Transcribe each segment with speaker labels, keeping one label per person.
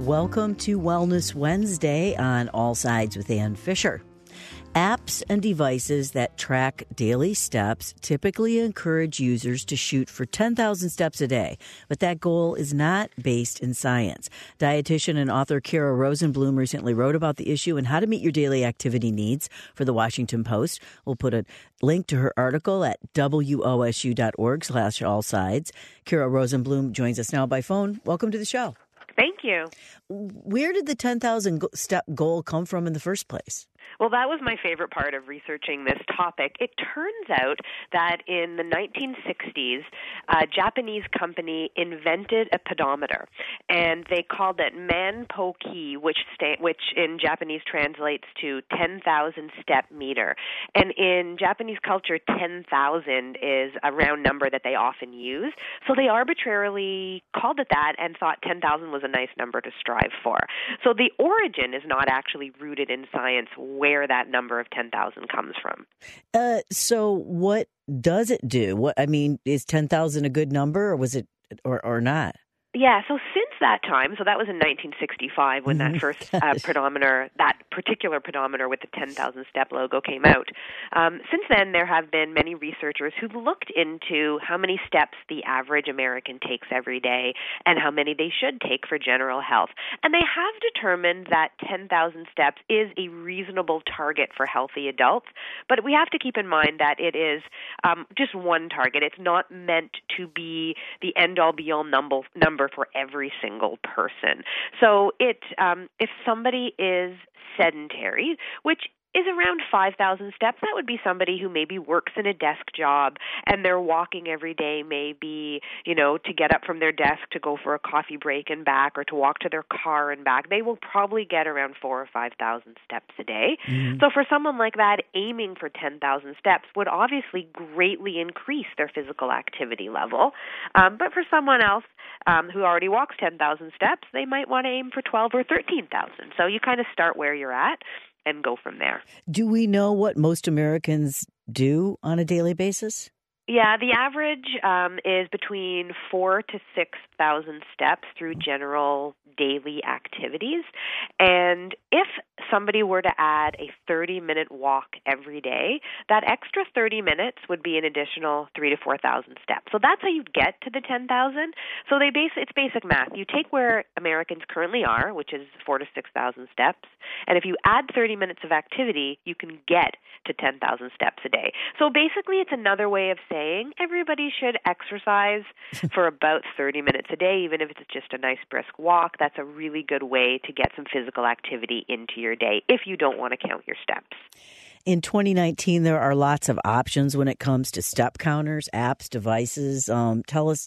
Speaker 1: Welcome to Wellness Wednesday on All Sides with Ann Fisher. Apps and devices that track daily steps typically encourage users to shoot for 10,000 steps a day, but that goal is not based in science. Dietitian and author Kara Rosenblum recently wrote about the issue and how to meet your daily activity needs for the Washington Post. We'll put a link to her article at wosu.org/allsides. Kara Rosenblum joins us now by phone. Welcome to the show.
Speaker 2: Thank you.
Speaker 1: Where did the 10,000 step goal come from in the first place?
Speaker 2: Well, that was my favorite part of researching this topic. It turns out that in the 1960s, a Japanese company invented a pedometer, and they called it manpoki, which in Japanese translates to 10,000 step meter. And in Japanese culture, 10,000 is a round number that they often use. So they arbitrarily called it that and thought 10,000 was a nice number to strive for. So the origin is not actually rooted in science where that number of 10,000 comes from.
Speaker 1: So what does it do? Is 10,000 a good number, or was it or not?
Speaker 2: Yeah, so since that time, so that was in 1965 when that first pedometer, that particular pedometer with the 10,000 step logo came out. Since then, there have been many researchers who've looked into how many steps the average American takes every day and how many they should take for general health. And they have determined that 10,000 steps is a reasonable target for healthy adults, but we have to keep in mind that it is just one target. It's not meant to be the end-all, be-all number for every single person. So if somebody is sedentary, which is around 5,000 steps, that would be somebody who maybe works in a desk job and they're walking every day, maybe, to get up from their desk to go for a coffee break and back, or to walk to their car and back. They will probably get around 4,000 or 5,000 steps a day. Mm-hmm. So for someone like that, aiming for 10,000 steps would obviously greatly increase their physical activity level. But for someone else who already walks 10,000 steps, they might want to aim for 12,000 or 13,000. So you kind of start where you're at and go from there.
Speaker 1: Do we know what most Americans do on a daily basis?
Speaker 2: Yeah, the average is between 4,000 to 6,000 steps through general daily activities. And if somebody were to add a 30-minute walk every day, that extra 30 minutes would be an additional 3,000 to 4,000 steps. So that's how you get to the 10,000. So it's basic math. You take where Americans currently are, which is 4,000 to 6,000 steps, and if you add 30 minutes of activity, you can get to 10,000 steps a day. So basically, it's another way of saying everybody should exercise for about 30 minutes a day, even if it's just a nice brisk walk. That's a really good way to get some physical activity into your day if you don't want to count your steps.
Speaker 1: In 2019, there are lots of options when it comes to step counters, apps, devices. Tell us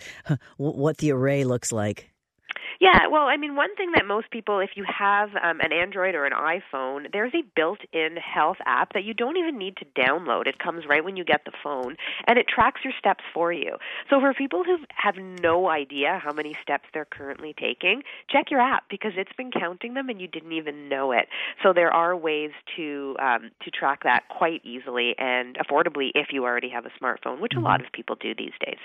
Speaker 1: what the array looks like.
Speaker 2: Yeah, well, one thing that most people, if you have an Android or an iPhone, there's a built-in health app that you don't even need to download. It comes right when you get the phone, and it tracks your steps for you. So for people who have no idea how many steps they're currently taking, check your app because it's been counting them and you didn't even know it. So there are ways to track that quite easily and affordably if you already have a smartphone, which a lot of people do these days.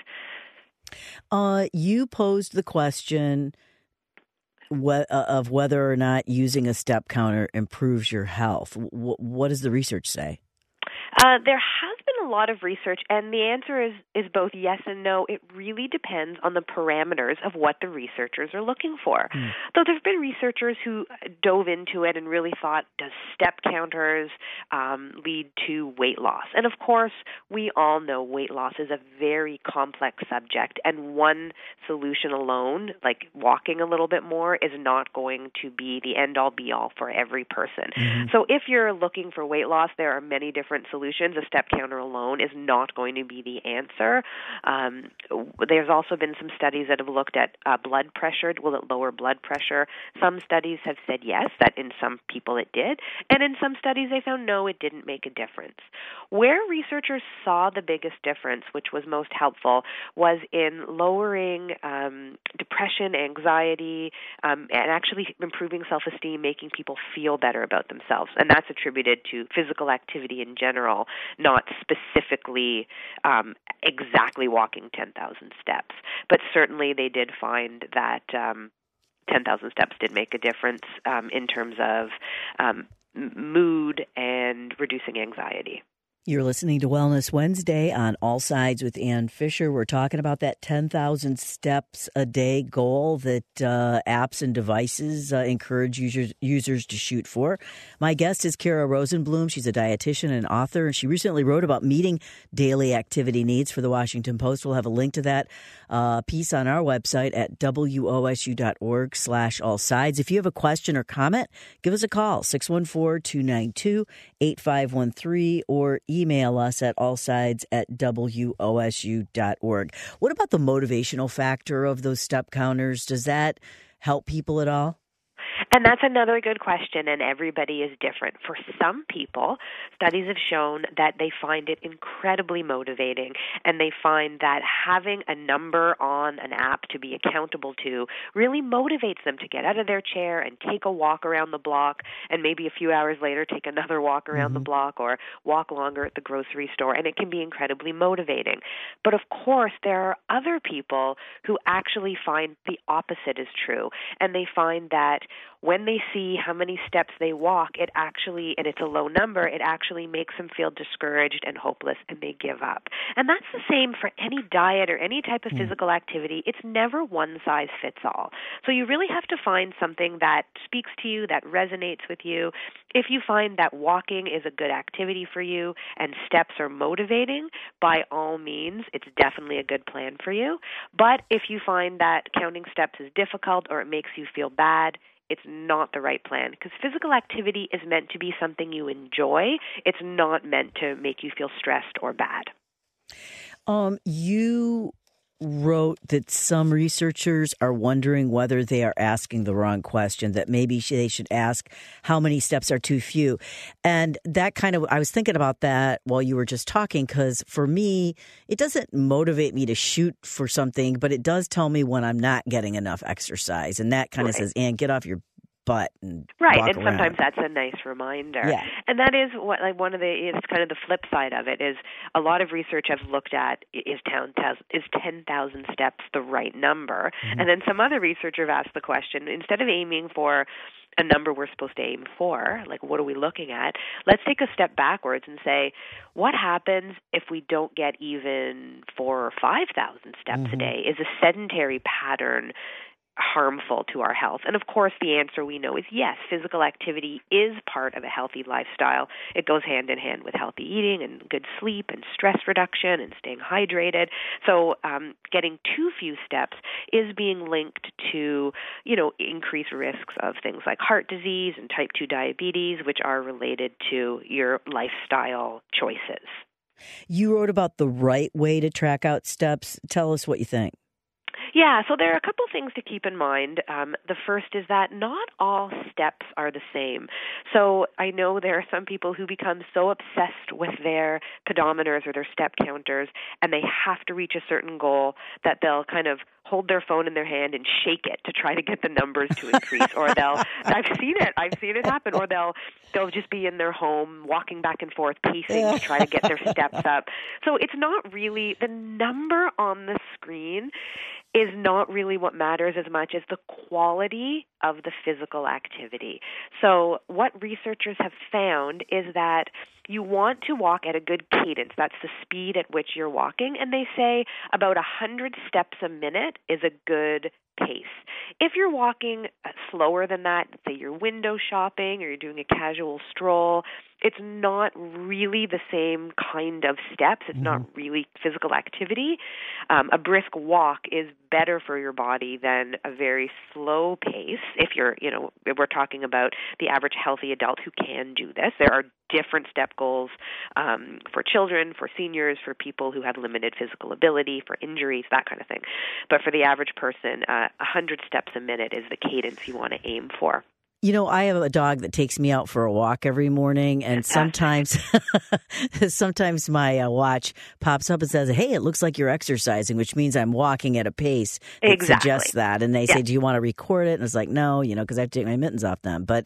Speaker 1: You posed the question of whether or not using a step counter improves your health. What does the research say?
Speaker 2: There has been a lot of research, and the answer is both yes and no. It really depends on the parameters of what the researchers are looking for. So there have been researchers who dove into it and really thought, does step counters lead to weight loss? And of course, we all know weight loss is a very complex subject, and one solution alone, like walking a little bit more, is not going to be the end-all, be-all for every person. Mm-hmm. So if you're looking for weight loss, there are many different solutions. A step counter alone is not going to be the answer. There's also been some studies that have looked at blood pressure. Will it lower blood pressure? Some studies have said yes, that in some people it did. And in some studies they found no, it didn't make a difference. Where researchers saw the biggest difference, which was most helpful, was in lowering depression, anxiety, and actually improving self-esteem, making people feel better about themselves. And that's attributed to physical activity in general, not specifically exactly walking 10,000 steps. But certainly they did find that 10,000 steps did make a difference in terms of mood and reducing anxiety.
Speaker 1: You're listening to Wellness Wednesday on All Sides with Ann Fisher. We're talking about that 10,000 steps a day goal that apps and devices encourage users to shoot for. My guest is Kara Rosenblum. She's a dietitian and author, and she recently wrote about meeting daily activity needs for the Washington Post. We'll have a link to that piece on our website at wosu.org/allsides. If you have a question or comment, give us a call, 614-292-8513, or email us at allsides@wosu.org. What about the motivational factor of those step counters? Does that help people at all?
Speaker 2: And that's another good question, and everybody is different. For some people, studies have shown that they find it incredibly motivating, and they find that having a number on an app to be accountable to really motivates them to get out of their chair and take a walk around the block, and maybe a few hours later take another walk around the block or walk longer at the grocery store, and it can be incredibly motivating. But of course, there are other people who actually find the opposite is true, and they find that when they see how many steps they walk, it actually, and it's a low number, it actually makes them feel discouraged and hopeless, and they give up. And that's the same for any diet or any type of physical activity. It's never one size fits all. So you really have to find something that speaks to you, that resonates with you. If you find that walking is a good activity for you and steps are motivating, by all means, it's definitely a good plan for you. But if you find that counting steps is difficult or it makes you feel bad, it's not the right plan, because physical activity is meant to be something you enjoy. It's not meant to make you feel stressed or bad.
Speaker 1: You wrote that some researchers are wondering whether they are asking the wrong question, that maybe they should ask how many steps are too few. And that I was thinking about that while you were just talking, because for me, it doesn't motivate me to shoot for something, but it does tell me when I'm not getting enough exercise. And that kind of says, Ann, get off your butt and
Speaker 2: right,
Speaker 1: walk
Speaker 2: and
Speaker 1: around.
Speaker 2: Sometimes that's a nice reminder.
Speaker 1: Yeah.
Speaker 2: And that is what one of it's kind of the flip side of it is a lot of research have looked at is 10,000 steps the right number, and then some other researcher have asked the question, instead of aiming for a number we're supposed to aim for, like what are we looking at? Let's take a step backwards and say, what happens if we don't get even 4,000 or 5,000 steps a day? Is a sedentary pattern harmful to our health? And of course, the answer we know is yes. Physical activity is part of a healthy lifestyle. It goes hand in hand with healthy eating and good sleep and stress reduction and staying hydrated. So getting too few steps is being linked to, increased risks of things like heart disease and type 2 diabetes, which are related to your lifestyle choices.
Speaker 1: You wrote about the right way to track out steps. Tell us what you think.
Speaker 2: Yeah, so there are a couple things to keep in mind. The first is that not all steps are the same. So I know there are some people who become so obsessed with their pedometers or their step counters, and they have to reach a certain goal that they'll kind of hold their phone in their hand and shake it to try to get the numbers to increase. Or I've seen it happen, or they'll just be in their home walking back and forth, pacing to try to get their steps up. So it's not really, the number on the screen is not really what matters as much as the quality of the physical activity. So what researchers have found is that you want to walk at a good cadence. That's the speed at which you're walking. And they say about 100 steps a minute is a good pace. If you're walking slower than that, say you're window shopping or you're doing a casual stroll, it's not really the same kind of steps. It's not really physical activity. A brisk walk is better for your body than a very slow pace. If we're talking about the average healthy adult who can do this. There are different step goals for children, for seniors, for people who have limited physical ability, for injuries, that kind of thing. But for the average person, 100 steps a minute is the cadence you want to aim for.
Speaker 1: You know, I have a dog that takes me out for a walk every morning, and sometimes my watch pops up and says, "Hey, it looks like you're exercising," which means I'm walking at a pace that suggests that. And they say, "Do you want to record it?" And it's like, no, because I have to take my mittens off them. But,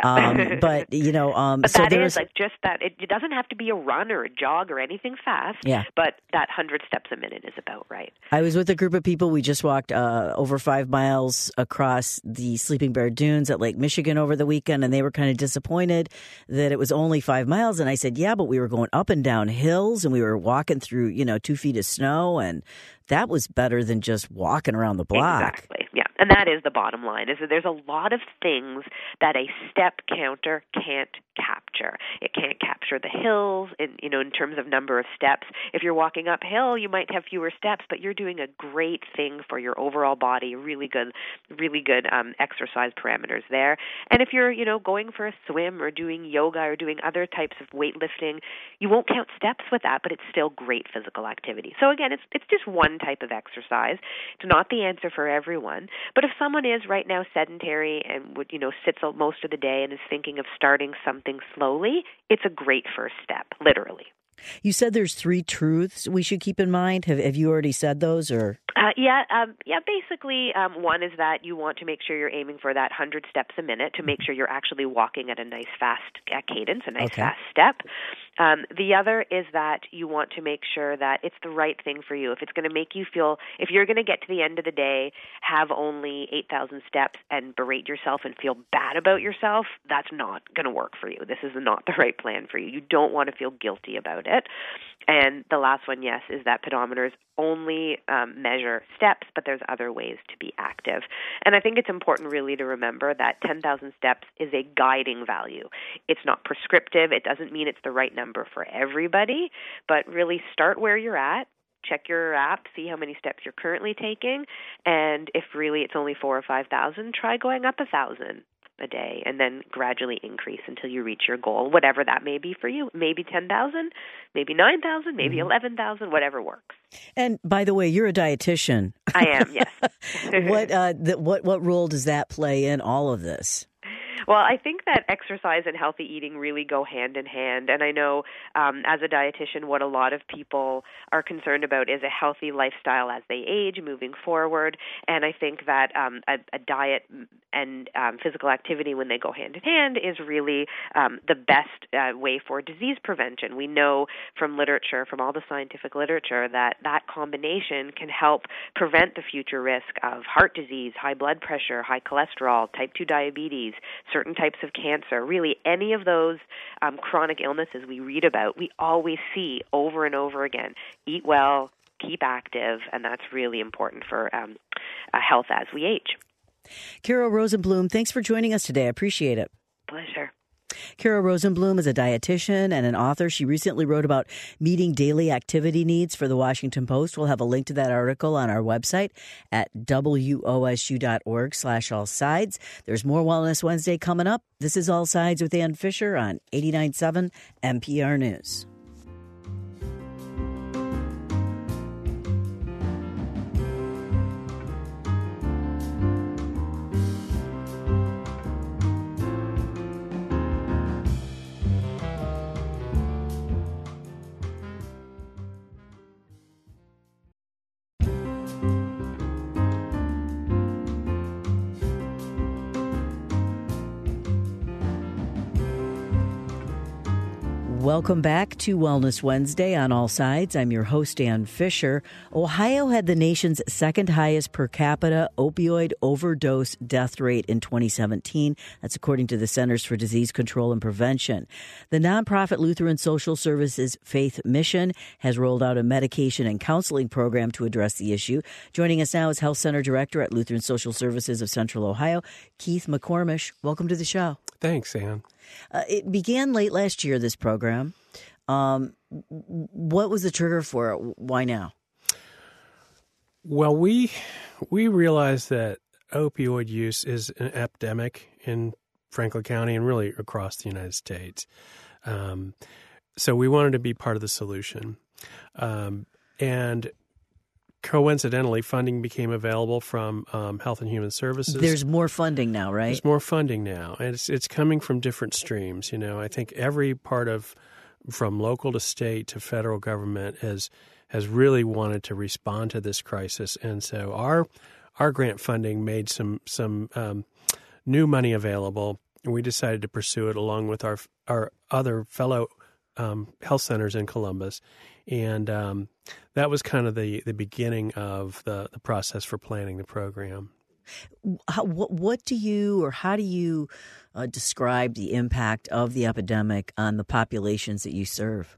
Speaker 1: but so
Speaker 2: that is like just that. It doesn't have to be a run or a jog or anything fast.
Speaker 1: Yeah.
Speaker 2: But that 100 steps a minute is about right.
Speaker 1: I was with a group of people. We just walked over 5 miles across the Sleeping Bear Dunes at Lake Michigan over the weekend, and they were kind of disappointed that it was only 5 miles. And I said, yeah, but we were going up and down hills, and we were walking through 2 feet of snow, and that was better than just walking around the block.
Speaker 2: Exactly. Yeah. And that is the bottom line, is that there's a lot of things that a step counter can't capture. It can't capture the hills in terms of number of steps. If you're walking uphill, you might have fewer steps, but you're doing a great thing for your overall body, really good exercise parameters there. And if you're, going for a swim or doing yoga or doing other types of weightlifting, you won't count steps with that, but it's still great physical activity. So again, it's just one type of exercise. It's not the answer for everyone. But if someone is right now sedentary and would, sits most of the day and is thinking of starting something slowly, it's a great first step, literally.
Speaker 1: You said there's 3 truths we should keep in mind. Have you already said those, or?
Speaker 2: Basically, one is that you want to make sure you're aiming for that 100 steps a minute to make sure you're actually walking at a nice fast cadence, a nice fast step. The other is that you want to make sure that it's the right thing for you. If it's going to make you feel, if you're going to get to the end of the day, have only 8,000 steps and berate yourself and feel bad about yourself, that's not going to work for you. This is not the right plan for you. You don't want to feel guilty about it. And the last one, yes, is that pedometers only measure steps, but there's other ways to be active. And I think it's important really to remember that 10,000 steps is a guiding value. It's not prescriptive. It doesn't mean it's the right number for everybody, but really start where you're at. Check your app, see how many steps you're currently taking, and if really it's only 4,000 or 5,000, try going up 1,000 a day, and then gradually increase until you reach your goal, whatever that may be for you. Maybe 10,000, maybe 9,000, maybe 11,000, whatever works.
Speaker 1: And by the way, you're a dietitian.
Speaker 2: I am, yes.
Speaker 1: What role does that play in all of this?
Speaker 2: Well, I think that exercise and healthy eating really go hand in hand. And I know as a dietitian, what a lot of people are concerned about is a healthy lifestyle as they age, moving forward. And I think that a diet and physical activity, when they go hand in hand, is really the best way for disease prevention. We know from literature, from all the scientific literature, that combination can help prevent the future risk of heart disease, high blood pressure, high cholesterol, type 2 diabetes, certain types of cancer, really any of those chronic illnesses we read about, we always see over and over again. Eat well, keep active, and that's really important for health as we age.
Speaker 1: Carol Rosenblum, thanks for joining us today. I appreciate it.
Speaker 2: Pleasure.
Speaker 1: Carol Rosenblum is a dietitian and an author. She recently wrote about meeting daily activity needs for the Washington Post. We'll have a link to that article on our website at wosu.org/allsides. There's more Wellness Wednesday coming up. This is All Sides with Ann Fisher on 89.7 NPR News. Welcome back to Wellness Wednesday on All Sides. I'm your host, Ann Fisher. Ohio had the nation's second highest per capita opioid overdose death rate in 2017. That's according to the Centers for Disease Control and Prevention. The nonprofit Lutheran Social Services Faith Mission has rolled out a medication and counseling program to address the issue. Joining us now is Health Center Director at Lutheran Social Services of Central Ohio, Keith McCormish. Welcome to the show.
Speaker 3: Thanks, Ann.
Speaker 1: It began late last year, this program. What was the trigger for it? Why now?
Speaker 3: Well, we realized that opioid use is an epidemic in Franklin County and really across the United States. So we wanted to be part of the solution. And coincidentally, funding became available from Health and Human Services.
Speaker 1: There's more funding now, right?
Speaker 3: There's more funding now, and it's coming from different streams. I think every part from local to state to federal government has really wanted to respond to this crisis, and so our grant funding made some new money available, and we decided to pursue it along with our other fellow health centers in Columbus. And that was kind of the beginning of the process for planning the program.
Speaker 1: What do you, or how do you describe the impact of the epidemic on the populations that you serve?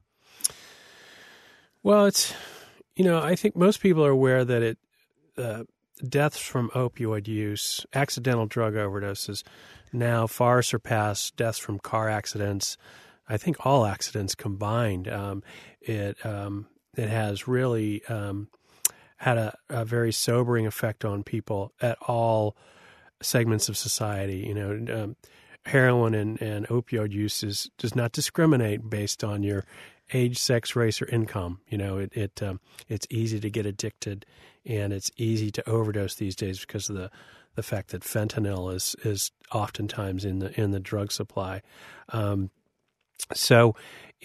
Speaker 3: Well, I think most people are aware that deaths from opioid use, accidental drug overdoses, now far surpass deaths from car accidents. I think all accidents combined. It has really had a very sobering effect on people at all segments of society. Heroin and opioid use does not discriminate based on your age, sex, race, or income. It's easy to get addicted, and it's easy to overdose these days because of the fact that fentanyl is oftentimes in the drug supply. So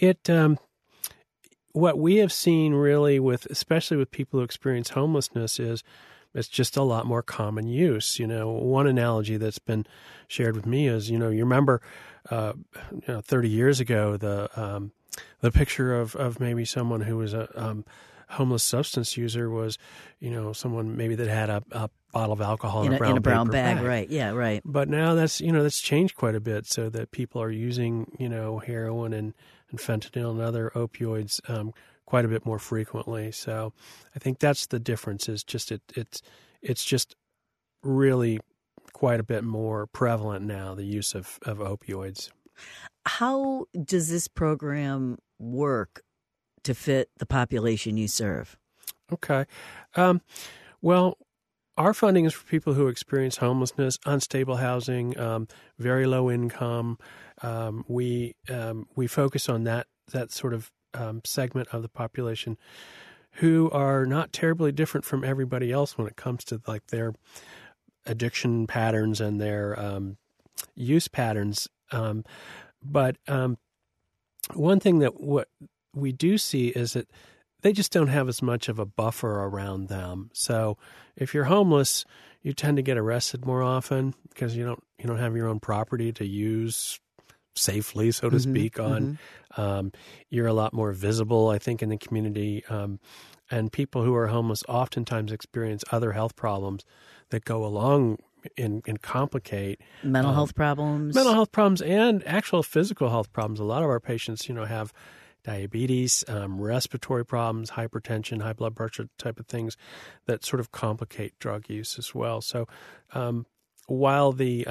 Speaker 3: what we have seen really especially with people who experience homelessness is it's just a lot more common use. One analogy that's been shared with me is, you remember 30 years ago, the picture of maybe someone who was a homeless substance user was, someone maybe that had a bottle of alcohol in a brown
Speaker 1: bag. Right. Yeah. Right.
Speaker 3: But now that's changed quite a bit, so that people are using, heroin and fentanyl and other opioids quite a bit more frequently. So I think that's the difference. Is just it's just really quite a bit more prevalent now, the use of opioids.
Speaker 1: How does this program work to fit the population you serve?
Speaker 3: Okay. Well, our funding is for people who experience homelessness, unstable housing, very low income. We focus on that sort of segment of the population who are not terribly different from everybody else when it comes to like their addiction patterns and their use patterns. But one thing that what we do see is that they just don't have as much of a buffer around them. So if you're homeless, you tend to get arrested more often because you don't have your own property to use safely, so to speak, on. You're a lot more visible, I think, in the community. And people who are homeless oftentimes experience other health problems that go along and complicate
Speaker 1: mental health problems,
Speaker 3: and actual physical health problems. A lot of our patients, have diabetes, respiratory problems, hypertension, high blood pressure type of things that sort of complicate drug use as well. So while the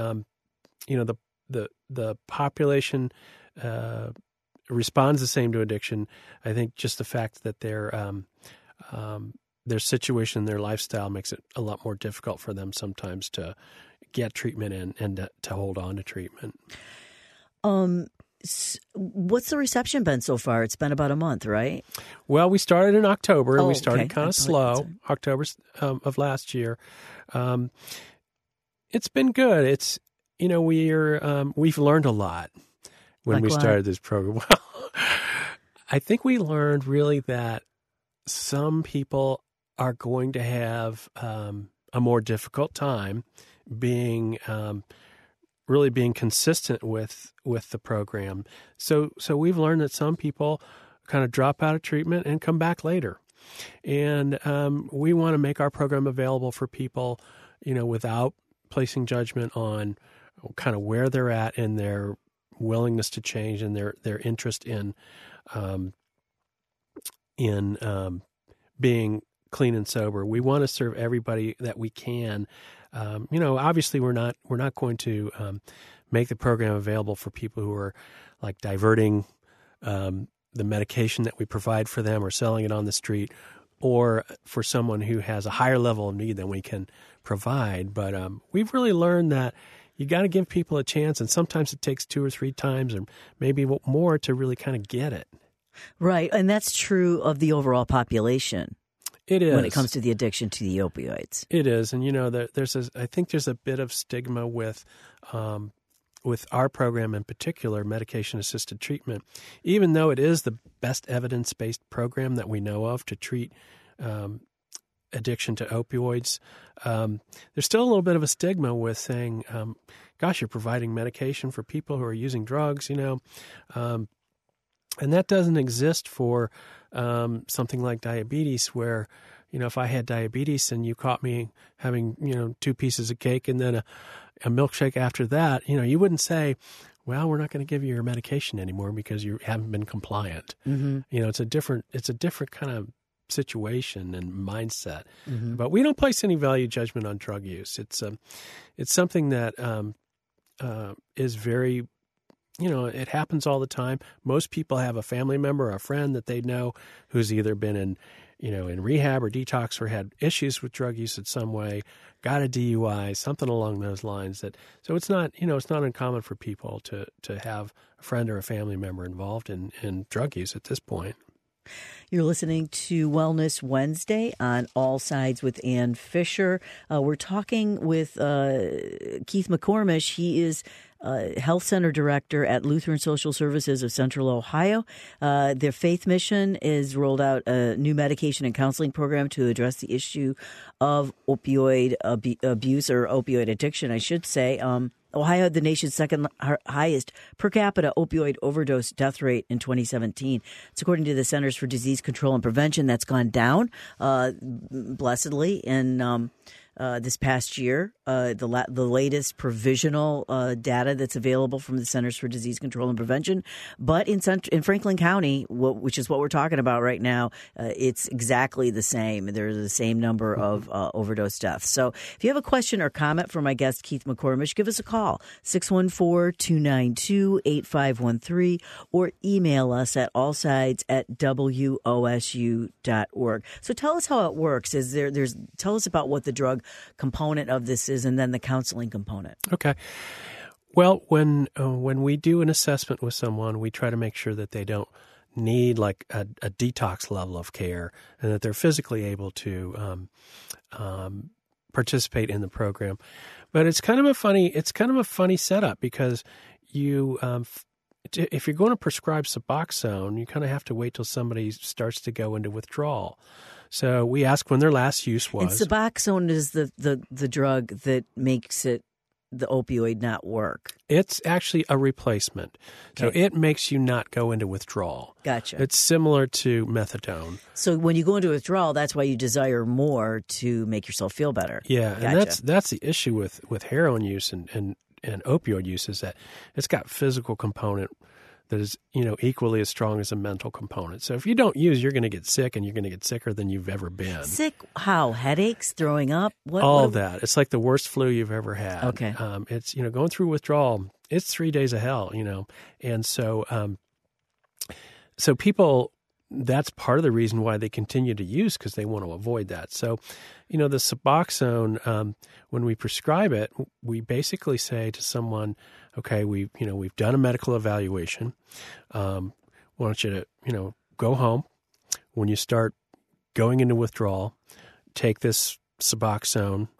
Speaker 3: population responds the same to addiction, I think just the fact that their situation, their lifestyle makes it a lot more difficult for them sometimes to get treatment and to hold on to treatment.
Speaker 1: What's the reception been so far? It's been about a month, right?
Speaker 3: Well, we started in October, and we started kind of slow, October of last year. It's been good. It's, we've learned a lot when we started this program. Well, I think we learned really that some people are going to have a more difficult time being consistent with the program. So we've learned that some people kind of drop out of treatment and come back later. And we want to make our program available for people, without placing judgment on kind of where they're at in their willingness to change and their interest in being clean and sober. We want to serve everybody that we can. Obviously we're not going to make the program available for people who are like diverting the medication that we provide for them or selling it on the street, or for someone who has a higher level of need than we can provide. But we've really learned that you got to give people a chance, and sometimes it takes 2 or 3 times or maybe more to really kind of get it.
Speaker 1: Right, and that's true of the overall population.
Speaker 3: It is.
Speaker 1: when it comes to the addiction to the opioids.
Speaker 3: It is, and I think there's a bit of stigma with our program in particular, medication-assisted treatment, even though it is the best evidence-based program that we know of to treat addiction to opioids. There's still a little bit of a stigma with saying, gosh, you're providing medication for people who are using drugs, and that doesn't exist for something like diabetes where, if I had diabetes and you caught me having, 2 pieces of cake and then a milkshake after that, you wouldn't say, well, we're not going to give you your medication anymore because you haven't been compliant. Mm-hmm. It's a different kind of situation and mindset. Mm-hmm. But we don't place any value judgment on drug use. It's something that is very, it happens all the time. Most people have a family member or a friend that they know who's either been in rehab or detox or had issues with drug use in some way, got a DUI, something along those lines. So it's not, it's not uncommon for people to have a friend or a family member involved in drug use at this point.
Speaker 1: You're listening to Wellness Wednesday on All Sides with Ann Fisher. We're talking with Keith McCormish. He is Health Center Director at Lutheran Social Services of Central Ohio. Their faith mission is rolled out a new medication and counseling program to address the issue of opioid abuse or opioid addiction, I should say. Ohio had the nation's second highest per capita opioid overdose death rate in 2017. It's according to the Centers for Disease Control and Prevention. That's gone down, blessedly, in this past year. The latest provisional data that's available from the Centers for Disease Control and Prevention. But in Franklin County, which is what we're talking about right now, it's exactly the same. There's the same number of overdose deaths. So if you have a question or comment for my guest, Keith McCormish, give us a call, 614-292-8513, or email us at allsides@wosu.org. So tell us how it works. Tell us about what the drug component of this is, and then the counseling component.
Speaker 3: Okay. Well, when we do an assessment with someone, we try to make sure that they don't need like a detox level of care, and that they're physically able to participate in the program. But it's kind of a funny setup because you. If you're going to prescribe Suboxone, you kind of have to wait till somebody starts to go into withdrawal. So we ask when their last use was.
Speaker 1: And Suboxone is the drug that makes the opioid not work.
Speaker 3: It's actually a replacement. Okay. So it makes you not go into withdrawal.
Speaker 1: Gotcha.
Speaker 3: It's similar to methadone.
Speaker 1: So when you go into withdrawal, that's why you desire more to make yourself feel better.
Speaker 3: Yeah,
Speaker 1: gotcha.
Speaker 3: And that's the issue with heroin use and opioid use is that it's got physical component that is, equally as strong as a mental component. So if you don't use, you're going to get sick, and you're going to get sicker than you've ever been.
Speaker 1: Sick? How? Headaches? Throwing up?
Speaker 3: All that. It's like the worst flu you've ever had.
Speaker 1: Okay.
Speaker 3: It's, going through withdrawal, it's 3 days of hell, And so, so people, that's part of the reason why they continue to use, because they want to avoid that. So, the Suboxone, when we prescribe it, we basically say to someone, okay, we've done a medical evaluation. Why don't you to, go home. When you start going into withdrawal, take this Suboxone,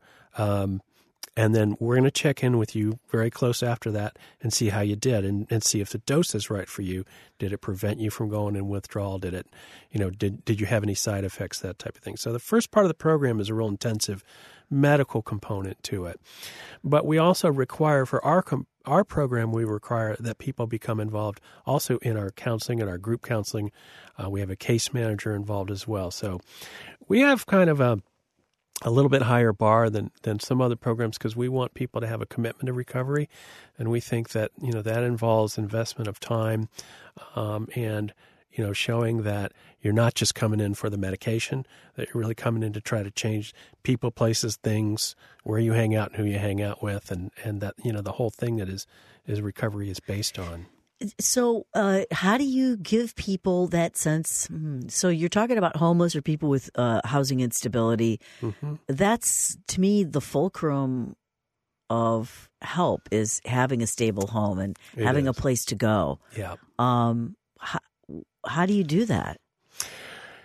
Speaker 3: and then we're going to check in with you very close after that and see how you did and see if the dose is right for you. Did it prevent you from going in withdrawal? Did it, did you have any side effects, that type of thing? So the first part of the program is a real intensive medical component to it. But we also require for our program, we require that people become involved also in our counseling and our group counseling. We have a case manager involved as well. So we have kind of a little bit higher bar than some other programs because we want people to have a commitment to recovery. And we think that, that involves investment of time and, showing that you're not just coming in for the medication, that you're really coming in to try to change people, places, things, where you hang out and who you hang out with, and that, the whole thing that is recovery is based on.
Speaker 1: So how do you give people that sense? So you're talking about homeless or people with housing instability. Mm-hmm. That's, to me, the fulcrum of help is having a stable home and having a place to go.
Speaker 3: Yeah.
Speaker 1: How do you do that?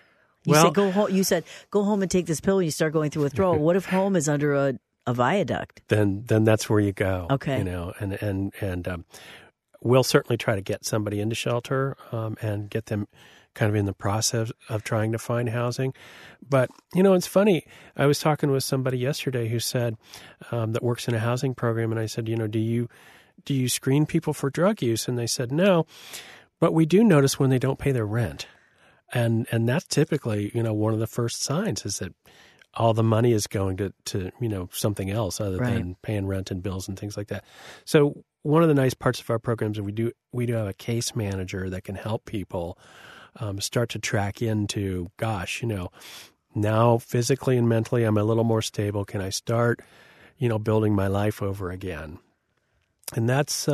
Speaker 1: You said go home and take this pill. And you start going through withdrawal. What if home is under a viaduct?
Speaker 3: Then that's where you go.
Speaker 1: Okay.
Speaker 3: And we'll certainly try to get somebody into shelter and get them kind of in the process of trying to find housing. But, it's funny. I was talking with somebody yesterday who said that works in a housing program, and I said, do you screen people for drug use? And they said, no, but we do notice when they don't pay their rent. And that's typically, one of the first signs is that all the money is going to something else other than paying rent and bills and things like that. So one of the nice parts of our programs is we do have a case manager that can help people start to track into, now physically and mentally I'm a little more stable. Can I start, building my life over again? And that's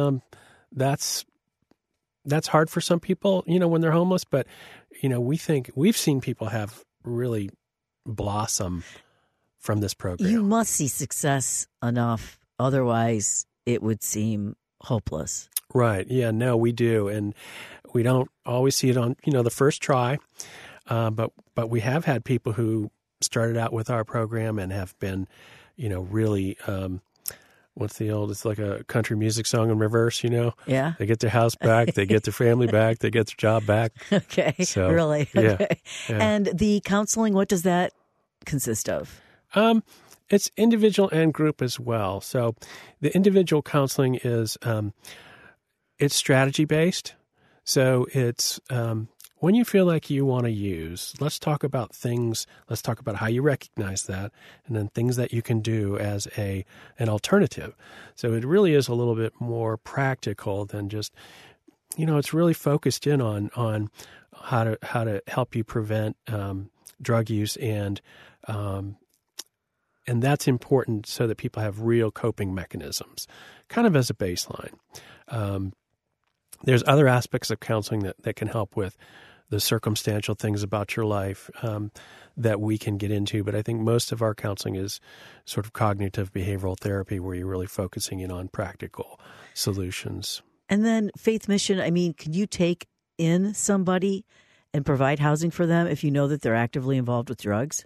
Speaker 3: hard for some people, when they're homeless. But, we've seen people have really blossom from this program.
Speaker 1: You must see success enough. Otherwise, it would seem hopeless.
Speaker 3: Right. Yeah, no, we do. And we don't always see it on, the first try. But we have had people who started out with our program and have been, really, it's like a country music song in reverse,
Speaker 1: Yeah.
Speaker 3: They get their house back, they get their family back, they get their job back.
Speaker 1: Okay.
Speaker 3: So,
Speaker 1: really?
Speaker 3: Yeah,
Speaker 1: okay.
Speaker 3: Yeah.
Speaker 1: And the counseling, what does that consist of?
Speaker 3: It's individual and group as well. So the individual counseling is, it's strategy based. So it's, when you feel like you want to use, let's talk about things. Let's talk about how you recognize that, and then things that you can do as an alternative. So it really is a little bit more practical than just, it's really focused in on how to help you prevent drug use, and that's important so that people have real coping mechanisms, kind of as a baseline. There's other aspects of counseling that can help with the circumstantial things about your life that we can get into. But I think most of our counseling is sort of cognitive behavioral therapy, where you're really focusing in on practical solutions.
Speaker 1: And then Faith Mission, can you take in somebody and provide housing for them if you know that they're actively involved with drugs?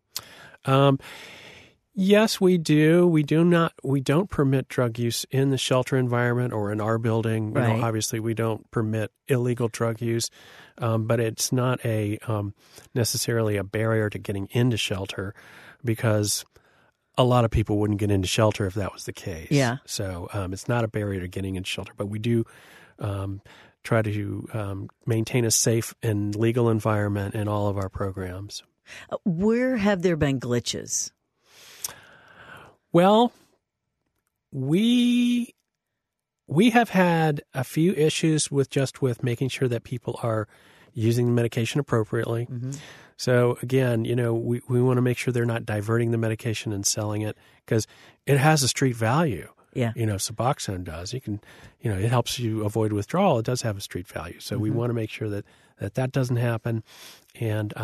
Speaker 3: Yes, we do. We don't permit drug use in the shelter environment or in our building.
Speaker 1: Right.
Speaker 3: Obviously, we don't permit illegal drug use, but it's not necessarily a barrier to getting into shelter, because a lot of people wouldn't get into shelter if that was the case.
Speaker 1: Yeah.
Speaker 3: So it's not a barrier to getting into shelter, but we do try to maintain a safe and legal environment in all of our programs.
Speaker 1: Where have there been glitches?
Speaker 3: Well, we have had a few issues with making sure that people are using the medication appropriately. Mm-hmm. So again, we want to make sure they're not diverting the medication and selling it, because it has a street value. Yeah. Suboxone does. You can, it helps you avoid withdrawal. It does have a street value. So we want to make sure that doesn't happen. And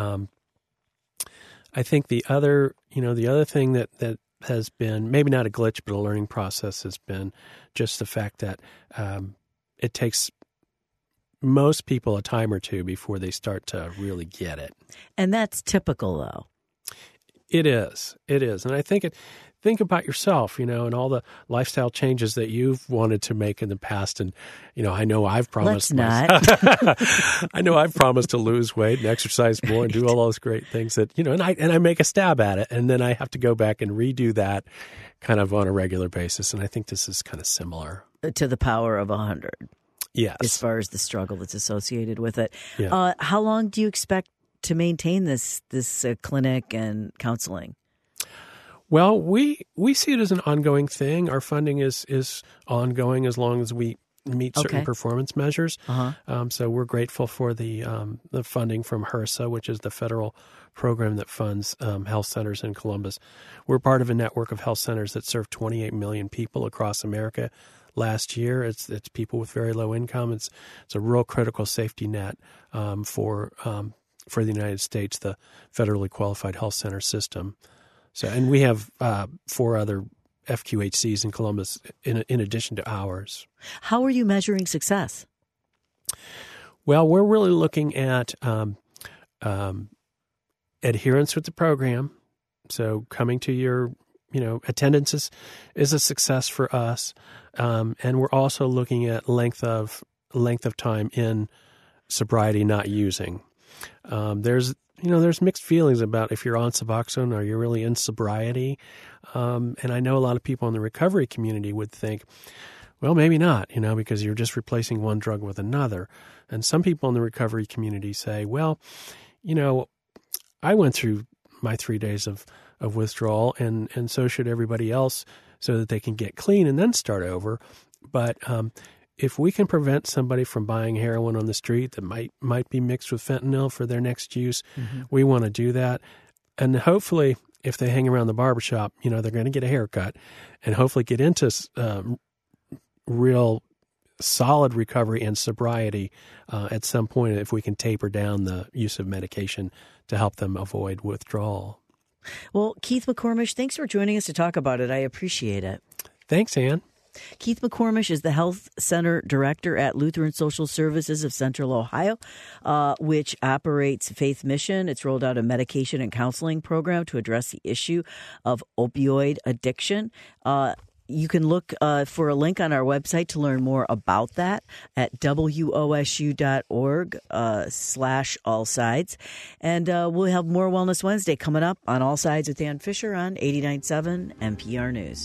Speaker 3: I think the other thing that has been maybe not a glitch, but a learning process has been just the fact that it takes most people a time or two before they start to really get it.
Speaker 1: And that's typical, though.
Speaker 3: It is. And I think about yourself, and all the lifestyle changes that you've wanted to make in the past. And, I know I've promised. I know I've promised to lose weight and exercise more and do all those great things that, and I make a stab at it. And then I have to go back and redo that kind of on a regular basis. And I think this is kind of similar.
Speaker 1: To the power of 100.
Speaker 3: Yes.
Speaker 1: As far as the struggle that's associated with it.
Speaker 3: Yeah.
Speaker 1: How long do you expect to maintain this clinic and counseling?
Speaker 3: Well, we see it as an ongoing thing. Our funding is ongoing as long as we meet certain performance measures. Uh-huh. So we're grateful for the funding from HRSA, which is the federal program that funds health centers in Columbus. We're part of a network of health centers that serve 28 million people across America. Last year, it's people with very low income. It's a real critical safety net for the United States, the federally qualified health center system. So, and we have 4 other FQHCs in Columbus in addition to ours.
Speaker 1: How are you measuring success?
Speaker 3: Well, we're really looking at adherence with the program. So coming to your, attendance is a success for us. And we're also looking at length of time in sobriety, not using. There's mixed feelings about if you're on Suboxone or you're really in sobriety. And I know a lot of people in the recovery community would think, well, maybe not, because you're just replacing one drug with another. And some people in the recovery community say, well, I went through my 3 days of withdrawal, and so should everybody else, so that they can get clean and then start over. But if we can prevent somebody from buying heroin on the street that might be mixed with fentanyl for their next use, we want to do that. And hopefully, if they hang around the barbershop, they're going to get a haircut and hopefully get into real solid recovery and sobriety at some point, if we can taper down the use of medication to help them avoid withdrawal.
Speaker 1: Well, Keith McCormish, thanks for joining us to talk about it. I appreciate it.
Speaker 3: Thanks, Ann.
Speaker 1: Keith McCormish is the Health Center Director at Lutheran Social Services of Central Ohio, which operates Faith Mission. It's rolled out a medication and counseling program to address the issue of opioid addiction. You can look for a link on our website to learn more about that at wosu.org/allsides. And we'll have more Wellness Wednesday coming up on All Sides with Ann Fisher on 89.7 NPR News.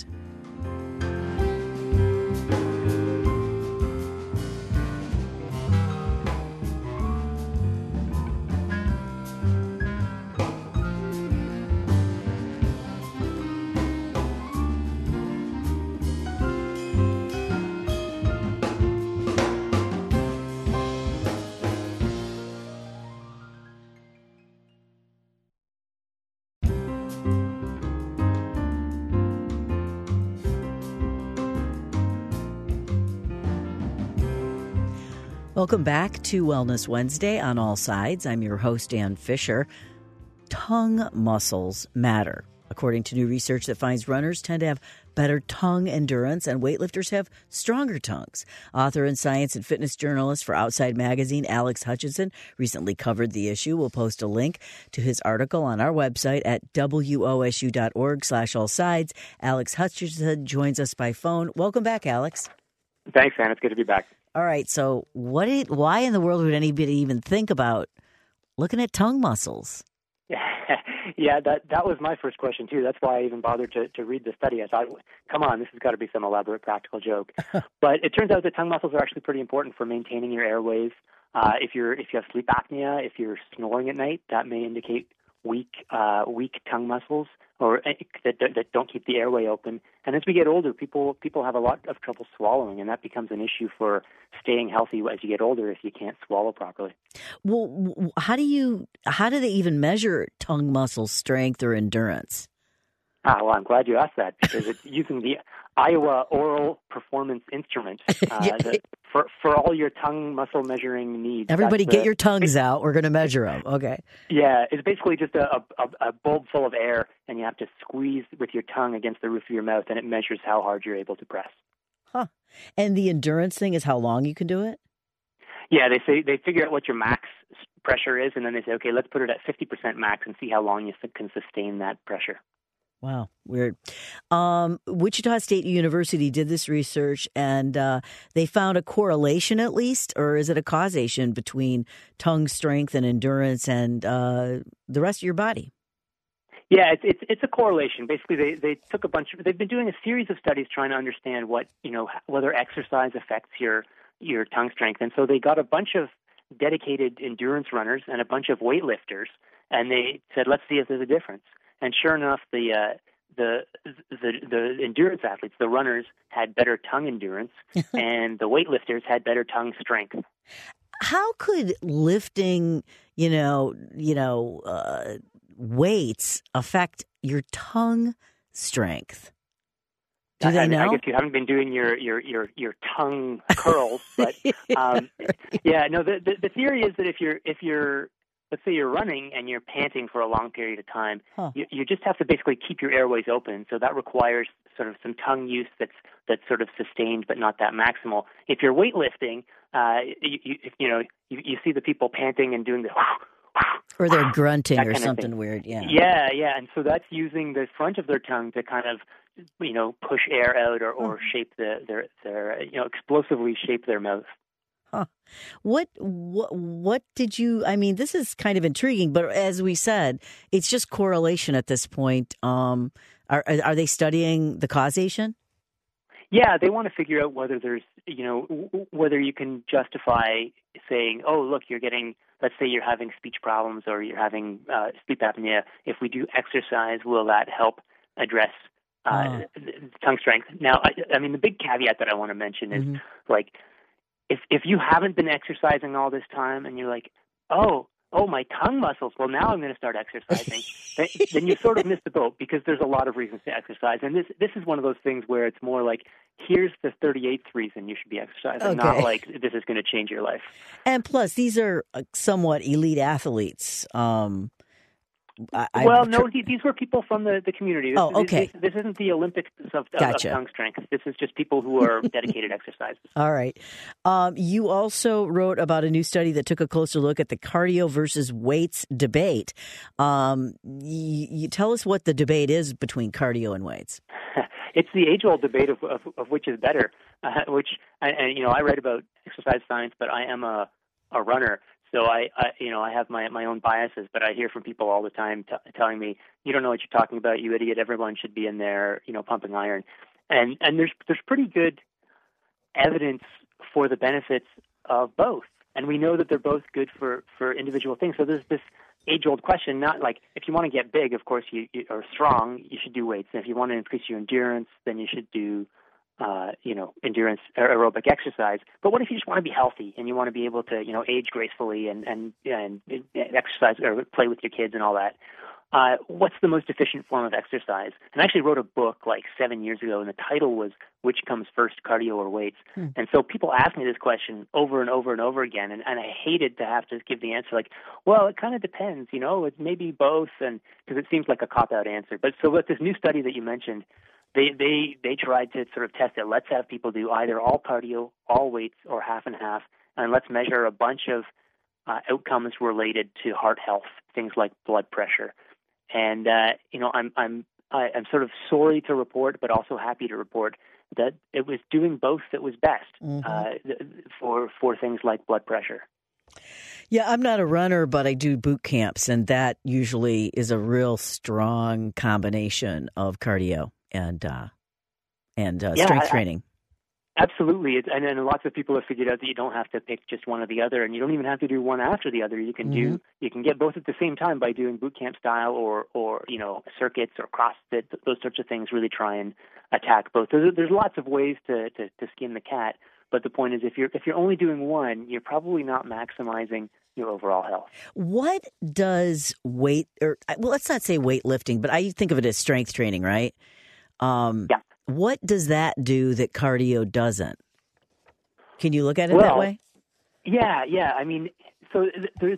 Speaker 1: Welcome back to Wellness Wednesday on All Sides. I'm your host, Ann Fisher. Tongue muscles matter. According to new research that finds runners tend to have better tongue endurance and weightlifters have stronger tongues. Author and science and fitness journalist for Outside Magazine, Alex Hutchinson, recently covered the issue. We'll post a link to his article on our website at wosu.org/allsides. Alex Hutchinson joins us by phone. Welcome back, Alex.
Speaker 4: Thanks, Ann. It's good to be back.
Speaker 1: All right, so why in the world would anybody even think about looking at tongue muscles?
Speaker 4: Yeah, that was my first question, too. That's why I even bothered to read the study. I thought, come on, this has got to be some elaborate practical joke. But it turns out that tongue muscles are actually pretty important for maintaining your airways. If you have sleep apnea, if you're snoring at night, that may indicate weak tongue muscles or that don't keep the airway open. And as we get older, people have a lot of trouble swallowing, and that becomes an issue for staying healthy as you get older if you can't swallow properly.
Speaker 1: Well, how do they even measure tongue muscle strength or endurance?
Speaker 4: Well, I'm glad you asked that, because it's using the Iowa Oral Performance Instrument for all your tongue muscle measuring needs.
Speaker 1: Everybody get your tongues out. We're going to measure them. Okay.
Speaker 4: Yeah, it's basically just a bulb full of air, and you have to squeeze with your tongue against the roof of your mouth, and it measures how hard you're able to press.
Speaker 1: Huh. And the endurance thing is how long you can do it?
Speaker 4: Yeah, they figure out what your max pressure is, and then they say, okay, let's put it at 50% max and see how long you can sustain that pressure.
Speaker 1: Wow, weird. Wichita State University did this research, and they found a correlation, at least, or is it a causation between tongue strength and endurance and the rest of your body?
Speaker 4: Yeah, it's a correlation. Basically, they took they've been doing a series of studies trying to understand whether exercise affects your tongue strength, and so they got a bunch of dedicated endurance runners and a bunch of weightlifters, and they said, let's see if there's a difference. And sure enough, the endurance athletes, the runners, had better tongue endurance, and the weightlifters had better tongue strength.
Speaker 1: How could lifting, weights affect your tongue strength? Do they know?
Speaker 4: I guess you haven't been doing your tongue curls, but the theory is that if you're let's say you're running and you're panting for a long period of time, you just have to basically keep your airways open. So that requires sort of some tongue use that's sort of sustained but not that maximal. If you're weightlifting, you see the people panting and doing the
Speaker 1: Or they're grunting or
Speaker 4: kind of
Speaker 1: something
Speaker 4: thing.
Speaker 1: weird, yeah.
Speaker 4: Yeah. And so that's using the front of their tongue to kind of, push air out or shape their explosively shape their mouth.
Speaker 1: Huh. What did you, I mean, this is kind of intriguing, but as we said, it's just correlation at this point. Are they studying the causation?
Speaker 4: Yeah, they want to figure out whether there's, whether you can justify saying, oh, look, let's say you're having speech problems or you're having sleep apnea. If we do exercise, will that help address tongue strength? Now, I mean, the big caveat that I want to mention is like, if you haven't been exercising all this time and you're like, oh, my tongue muscles, well, now I'm going to start exercising, then you sort of miss the boat because there's a lot of reasons to exercise. And this is one of those things where it's more like, here's the 38th reason you should be exercising, not like this is going to change your life.
Speaker 1: And plus, these are somewhat elite athletes.
Speaker 4: These were people from the community. This isn't the Olympics of tongue strength. This is just people who are dedicated exercises.
Speaker 1: All right. You also wrote about a new study that took a closer look at the cardio versus weights debate. You tell us what the debate is between cardio and weights.
Speaker 4: It's the age-old debate of which is better. I write about exercise science, but I am a runner. So I have my own biases, but I hear from people all the time telling me, you don't know what you're talking about, you idiot. Everyone should be in there, pumping iron. And there's pretty good evidence for the benefits of both. And we know that they're both good for individual things. So there's this age-old question, not like if you want to get big, of course, you are strong, you should do weights. And if you want to increase your endurance, then you should do endurance aerobic exercise. But what if you just want to be healthy and you want to be able to, age gracefully and exercise or play with your kids and all that? What's the most efficient form of exercise? And I actually wrote a book like 7 years ago, and the title was "Which Comes First, Cardio or Weights?" And so people ask me this question over and over and over again, and I hated to have to give the answer like, well, it kind of depends, it's maybe both, and because it seems like a cop-out answer. But so with this new study that you mentioned, They tried to sort of test it. Let's have people do either all cardio, all weights, or half and half, and let's measure a bunch of outcomes related to heart health, things like blood pressure. And I'm sort of sorry to report, but also happy to report that it was doing both that was best for things like blood pressure.
Speaker 1: Yeah, I'm not a runner, but I do boot camps, and that usually is a real strong combination of cardio and strength training.
Speaker 4: Absolutely. And then lots of people have figured out that you don't have to pick just one or the other, and you don't even have to do one after the other. You can you can get both at the same time by doing boot camp style or circuits or CrossFit, those sorts of things. Really try and attack both. There's lots of ways to skin the cat, but the point is if you're only doing one, you're probably not maximizing your overall health.
Speaker 1: What does let's not say weightlifting, but I think of it as strength training, right?
Speaker 4: Yeah.
Speaker 1: What does that do that cardio doesn't? Can you look at it that way?
Speaker 4: Yeah. I mean, so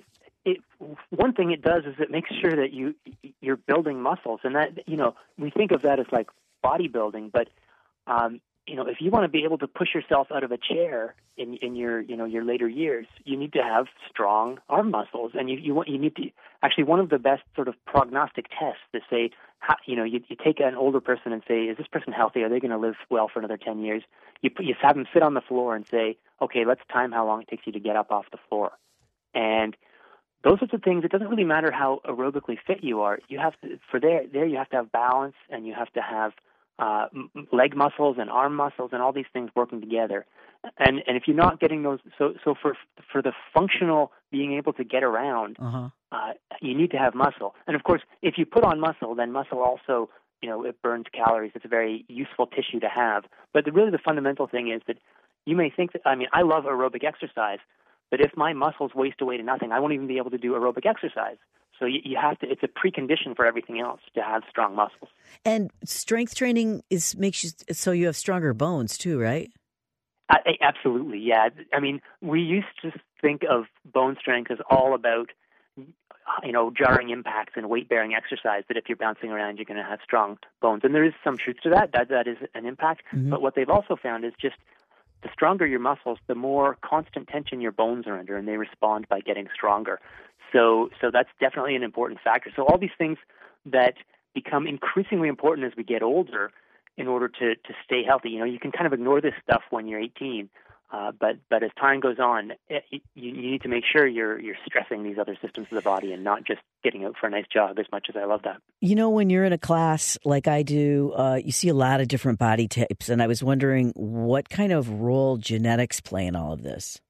Speaker 4: one thing it does is it makes sure that you're building muscles, and that we think of that as like bodybuilding, but if you want to be able to push yourself out of a chair in your your later years, you need to have strong arm muscles, and you need to actually one of the best sort of prognostic tests to say, you take an older person and say, is this person healthy? Are they going to live well for another 10 years? You have them sit on the floor and say, okay, let's time how long it takes you to get up off the floor, and those sorts of things. It doesn't really matter how aerobically fit you are. You have to you have to have balance, and you have to have leg muscles and arm muscles and all these things working together. And if you're not getting those, so for the functional being able to get around, you need to have muscle. And of course, if you put on muscle, then muscle also, it burns calories. It's a very useful tissue to have. But really the fundamental thing is that you may think that, I love aerobic exercise, but if my muscles waste away to nothing, I won't even be able to do aerobic exercise. So you have to. It's a precondition for everything else to have strong muscles. And
Speaker 1: strength training makes you so you have stronger bones too, right?
Speaker 4: Absolutely, yeah. I mean, we used to think of bone strength as all about jarring impacts and weight-bearing exercise. That if you're bouncing around, you're going to have strong bones, and there is some truth to that. That is an impact. Mm-hmm. But what they've also found is just the stronger your muscles, the more constant tension your bones are under, and they respond by getting stronger. So that's definitely an important factor. So all these things that become increasingly important as we get older in order to stay healthy. You can kind of ignore this stuff when you're 18, but as time goes on, you need to make sure you're stressing these other systems of the body and not just getting out for a nice jog, as much as I love that.
Speaker 1: When you're in a class like I do, you see a lot of different body types, and I was wondering what kind of role genetics play in all of this.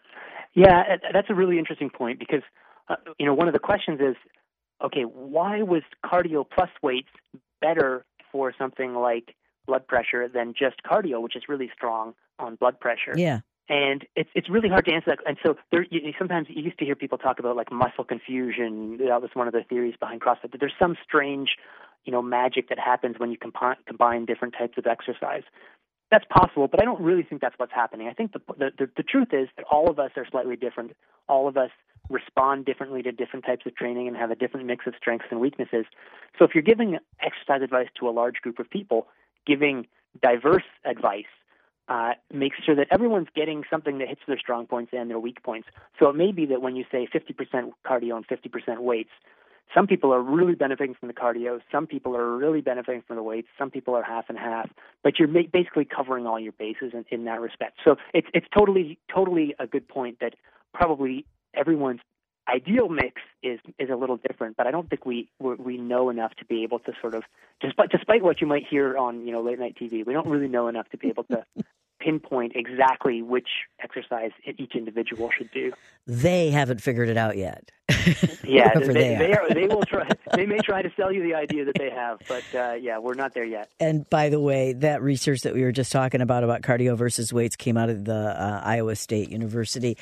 Speaker 4: Yeah, that's a really interesting point because, one of the questions is, okay, why was cardio plus weights better for something like blood pressure than just cardio, which is really strong on blood pressure?
Speaker 1: Yeah.
Speaker 4: And it's really hard to answer that. And so sometimes you used to hear people talk about like muscle confusion. That was one of the theories behind CrossFit. But there's some strange, magic that happens when you combine different types of exercise. That's possible, but I don't really think that's what's happening. I think the truth is that all of us are slightly different. All of us respond differently to different types of training and have a different mix of strengths and weaknesses. So if you're giving exercise advice to a large group of people, giving diverse advice makes sure that everyone's getting something that hits their strong points and their weak points. So it may be that when you say 50% cardio and 50% weights, some people are really benefiting from the cardio, some people are really benefiting from the weights, some people are half and half, but you're basically covering all your bases in that respect. So it's totally a good point that probably everyone's ideal mix is a little different, but I don't think we know enough to be able to sort of, despite what you might hear on late night TV, we don't really know enough to be able to pinpoint exactly which exercise each individual should do.
Speaker 1: They haven't figured it out yet.
Speaker 4: Yeah, they will try. They may try to sell you the idea that they have, but we're not there yet.
Speaker 1: And by the way, that research that we were just talking about cardio versus weights came out of the Iowa State University.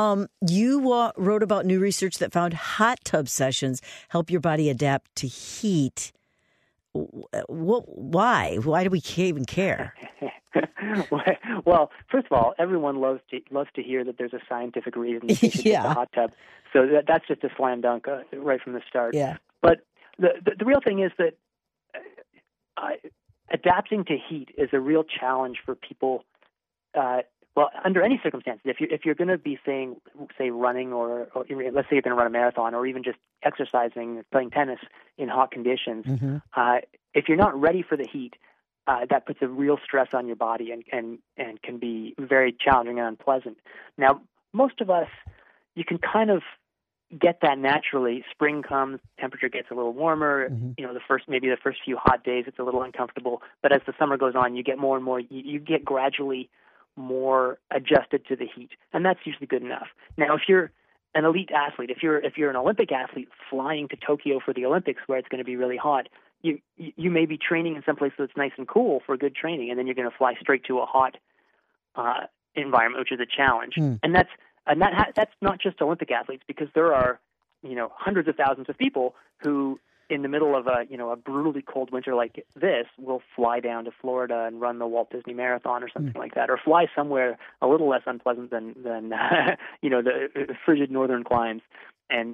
Speaker 1: You wrote about new research that found hot tub sessions help your body adapt to heat. Why? Why do we even care?
Speaker 4: Well, first of all, everyone loves to hear that there's a scientific reason that they should get the hot tub. So that's just a slam dunk right from the start.
Speaker 1: Yeah.
Speaker 4: But the real thing is that adapting to heat is a real challenge for people. Under any circumstances, if you're going to be say running or let's say you're going to run a marathon or even just exercising, playing tennis in hot conditions,
Speaker 1: mm-hmm.
Speaker 4: If you're not ready for the heat, that puts a real stress on your body and can be very challenging and unpleasant. Now, most of us, you can kind of get that naturally. Spring comes, temperature gets a little warmer.
Speaker 1: Mm-hmm.
Speaker 4: The first few hot days, it's a little uncomfortable. But as the summer goes on, you get more and more. You get gradually more adjusted to the heat, and that's usually good enough. Now, if you're an elite athlete, if you're an Olympic athlete flying to Tokyo for the Olympics, where it's going to be really hot, you may be training in some place that's nice and cool for good training, and then you're going to fly straight to a hot environment, which is a challenge. And that's not just Olympic athletes, because there are hundreds of thousands of people who, in the middle of a brutally cold winter like this, will fly down to Florida and run the Walt Disney Marathon or something like that, or fly somewhere a little less unpleasant than the frigid northern climes, and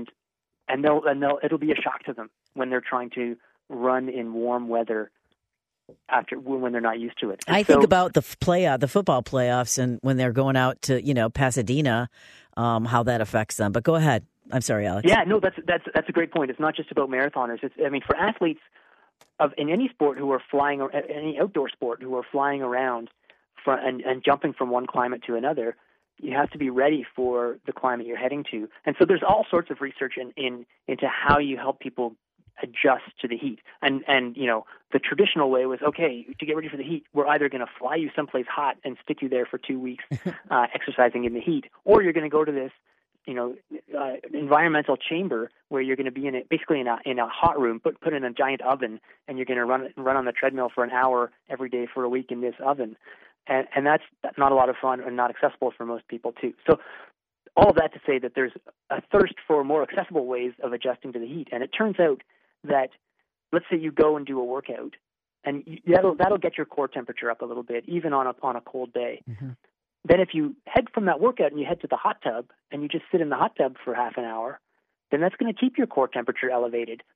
Speaker 4: it'll be a shock to them when they're trying to run in warm weather when they're not used to it.
Speaker 1: I think about the football playoffs, and when they're going out to Pasadena, how that affects them. But go ahead. I'm sorry, Alex.
Speaker 4: Yeah, no, that's a great point. It's not just about marathoners. For athletes in any sport who are flying, any outdoor sport who are flying around and jumping from one climate to another, you have to be ready for the climate you're heading to. And so there's all sorts of research into how you help people adjust to the heat. And the traditional way was, okay, to get ready for the heat, we're either going to fly you someplace hot and stick you there for 2 weeks exercising in the heat, or you're going to go to this environmental chamber where you're going to be basically in a hot room, put in a giant oven, and you're going to run on the treadmill for an hour every day for a week in this oven. And that's not a lot of fun and not accessible for most people too. So all of that to say that there's a thirst for more accessible ways of adjusting to the heat. And it turns out that, let's say you go and do a workout, and that'll get your core temperature up a little bit, even on a cold day. Mm-hmm. Then if you head from that workout and you head to the hot tub and you just sit in the hot tub for half an hour, then that's going to keep your core temperature elevated.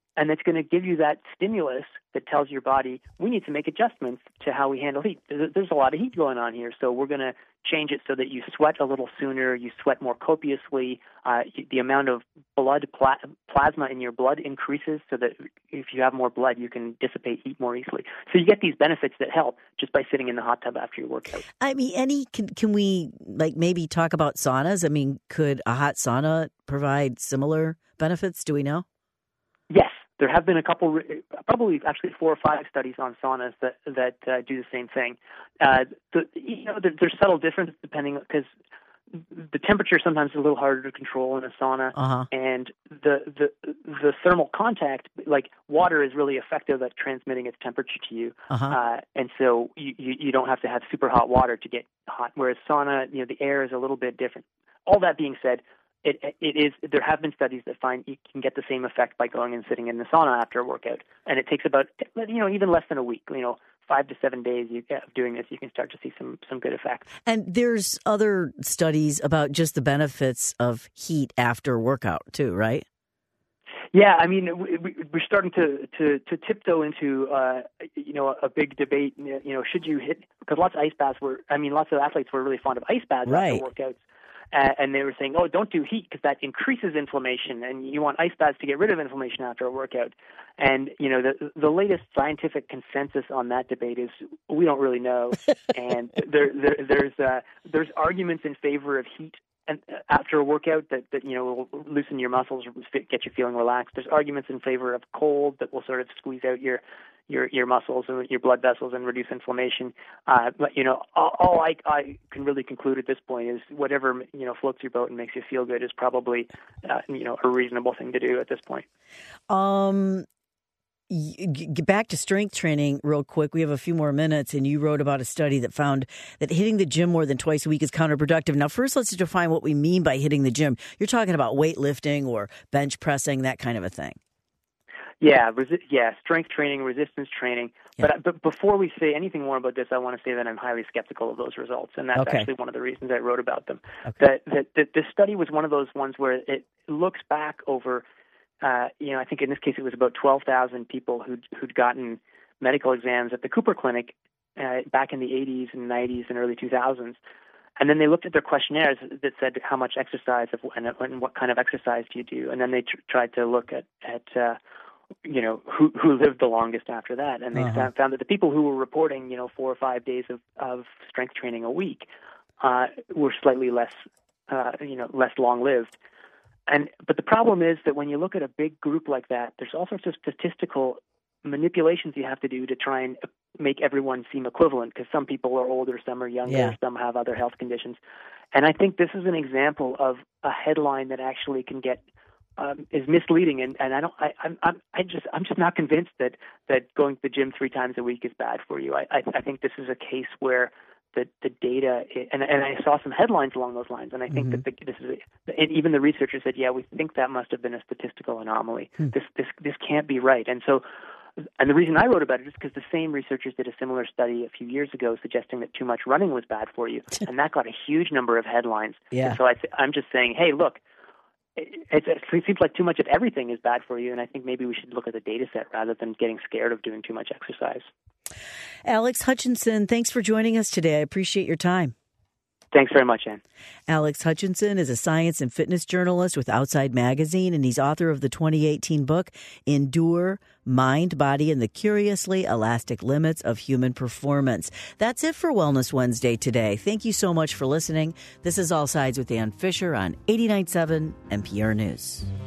Speaker 4: and it's going to give you that stimulus that tells your body, we need to make adjustments to how we handle heat. There's a lot of heat going on here, so we're going to change it so that you sweat a little sooner, you sweat more copiously, the amount of blood plasma in your blood increases so that if you have more blood, you can dissipate heat more easily. So you get these benefits that help just by sitting in the hot tub after your workout.
Speaker 1: I mean, can we maybe talk about saunas? I mean, could a hot sauna provide similar benefits? Do we know?
Speaker 4: Yes. There have been a couple, probably actually 4 or 5 studies on saunas that do the same thing. There's subtle differences depending, because the temperature sometimes is a little harder to control in a sauna, and the thermal contact, like water, is really effective at transmitting its temperature to you, and so you don't have to have super hot water to get hot. Whereas sauna, the air is a little bit different. All that being said, it is. There have been studies that find you can get the same effect by going and sitting in the sauna after a workout, and it takes about even less than a week. 5 to 7 days of doing this, you can start to see some good effects.
Speaker 1: And there's other studies about just the benefits of heat after workout too, right?
Speaker 4: Yeah, I mean, we're starting to tiptoe into a big debate. Should you hit, because lots of athletes were really fond of ice baths after workouts. And they were saying, don't do heat because that increases inflammation, and you want ice baths to get rid of inflammation after a workout. And, the latest scientific consensus on that debate is we don't really know. And there's arguments in favor of heat and after a workout that will loosen your muscles, get you feeling relaxed. There's arguments in favor of cold that will sort of squeeze out your muscles and your blood vessels and reduce inflammation. But all I can really conclude at this point is whatever floats your boat and makes you feel good is probably a reasonable thing to do at this point.
Speaker 1: Get back to strength training real quick. We have a few more minutes, and you wrote about a study that found that hitting the gym more than twice a week is counterproductive. Now, first, let's define what we mean by hitting the gym. You're talking about weightlifting or bench pressing, that kind of a thing.
Speaker 4: Yeah, strength training, resistance training. Yeah. But before we say anything more about this, I want to say that I'm highly skeptical of those results, and that's actually one of the reasons I wrote about them. Okay. That this study was one of those ones where it looks back over, I think in this case it was about 12,000 people who'd gotten medical exams at the Cooper Clinic back in the 80s and 90s and early 2000s. And then they looked at their questionnaires that said how much exercise and what kind of exercise do you do. And then they tried to look at who lived the longest after that. And they found that the people who were reporting, 4 or 5 days of strength training a week were slightly less long-lived. But the problem is that when you look at a big group like that, there's all sorts of statistical manipulations you have to do to try and make everyone seem equivalent, because some people are older, some are younger, some have other health conditions. And I think this is an example of a headline that actually can get is misleading, and I'm just not convinced that going to the gym 3 times a week is bad for you. I think this is a case where the data, and I saw some headlines along those lines, and I think that this is, and even the researchers said, we think that must have been a statistical anomaly. This can't be right. And so, and the reason I wrote about it is because the same researchers did a similar study a few years ago suggesting that too much running was bad for you, and that got a huge number of headlines. And so I'm just saying, hey, look, it seems like too much of everything is bad for you, and I think maybe we should look at the data set rather than getting scared of doing too much exercise.
Speaker 1: Alex Hutchinson, thanks for joining us today. I appreciate your time.
Speaker 4: Thanks very much, Ann.
Speaker 1: Alex Hutchinson is a science and fitness journalist with Outside Magazine, and he's author of the 2018 book, Endure, Mind, Body, and the Curiously Elastic Limits of Human Performance. That's it for Wellness Wednesday today. Thank you so much for listening. This is All Sides with Ann Fisher on 89.7 NPR News.